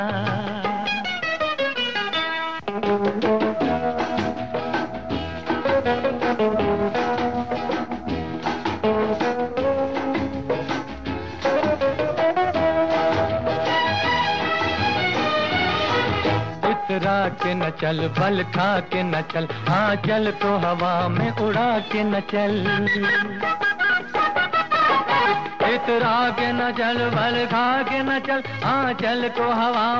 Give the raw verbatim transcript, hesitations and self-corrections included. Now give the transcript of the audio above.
इतरा के न चल, बल खा के न चल, हाँ चल तो हवा में उड़ा के न चल। इतरा के न चल, बल खा के न चल, हाँ चल तो हवा